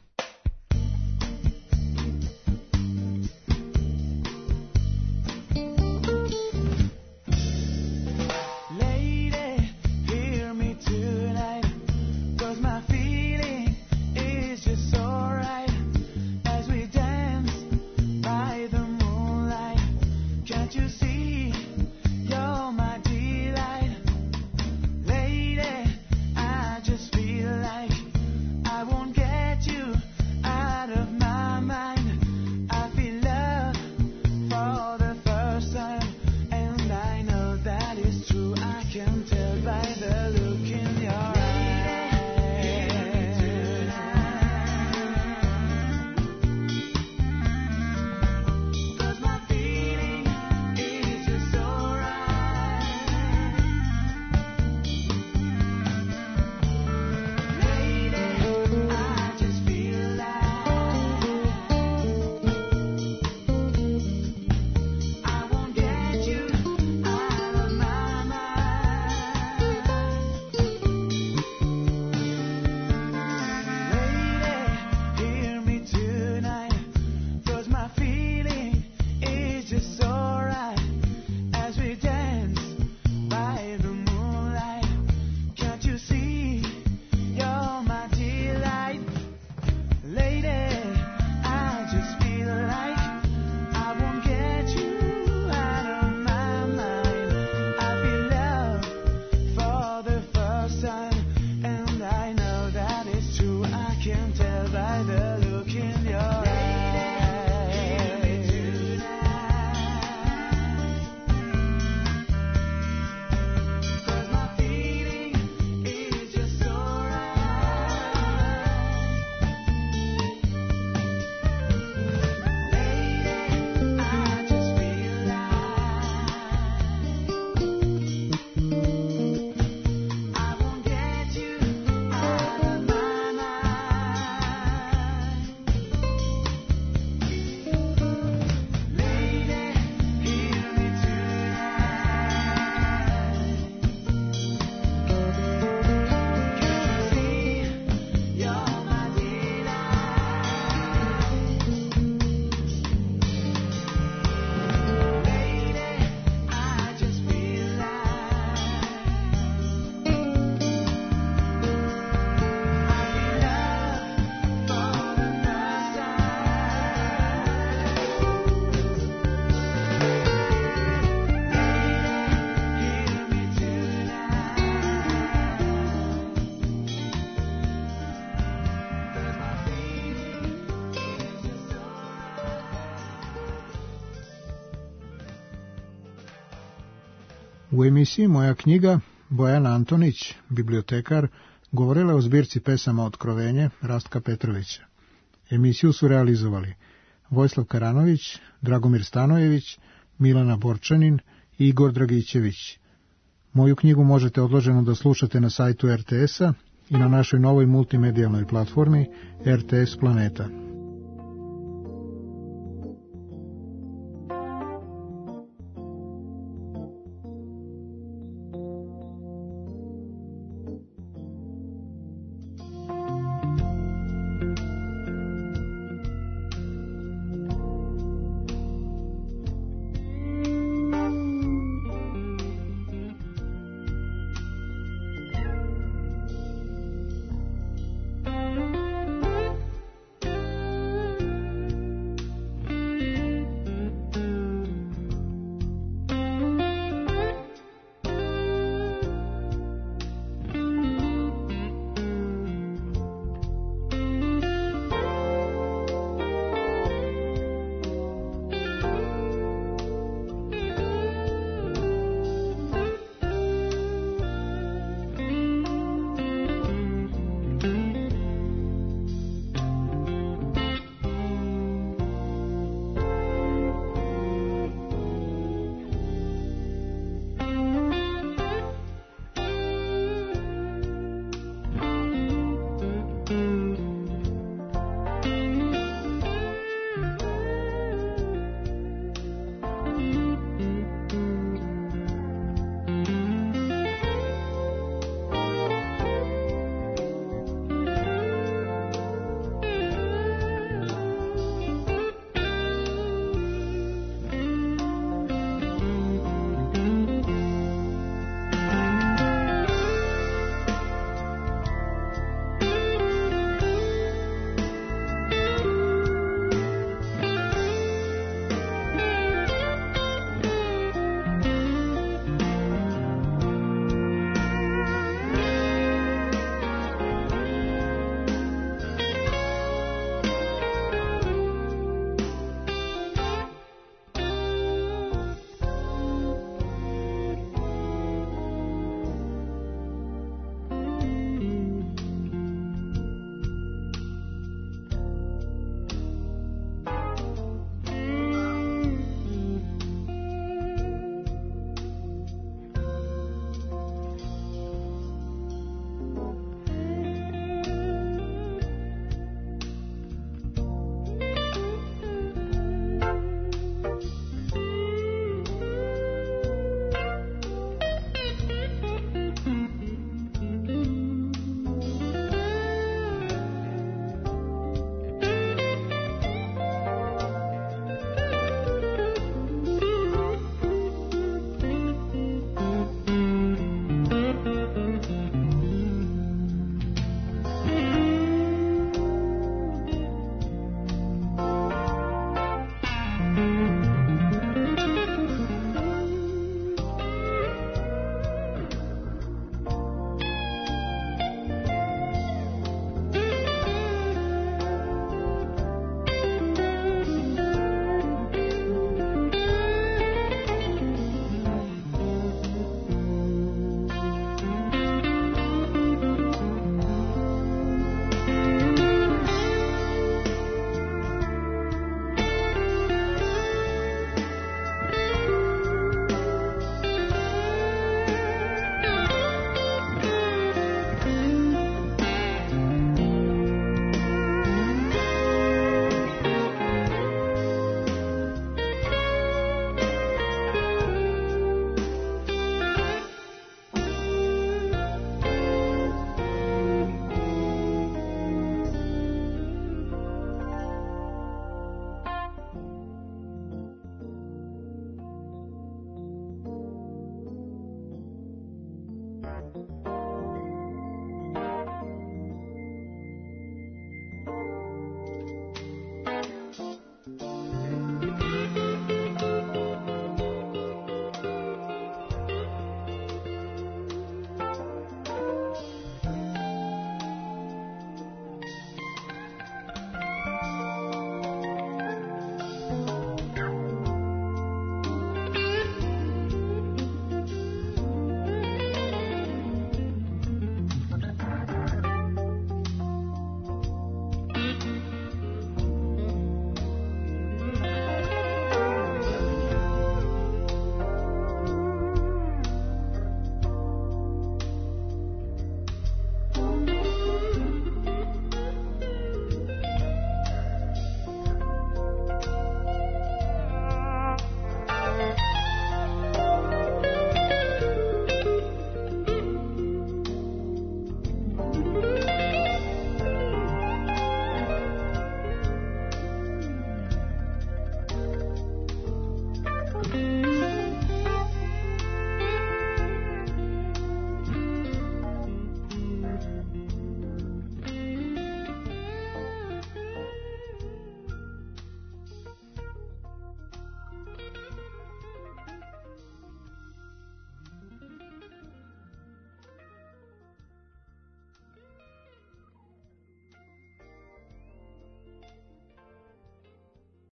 U emisiji Moja knjiga Bojana Antonić, bibliotekar, govorila o zbirci pesama Otkrovenje Rastka Petrovića. Emisiju su realizovali Vojislav Karanović, Dragomir Stanojević, Milana Borčanin i Igor Dragićević. Moju knjigu možete odloženo da slušate na sajtu er te es-a i na našoj novoj multimedijalnoj platformi er te es Planeta.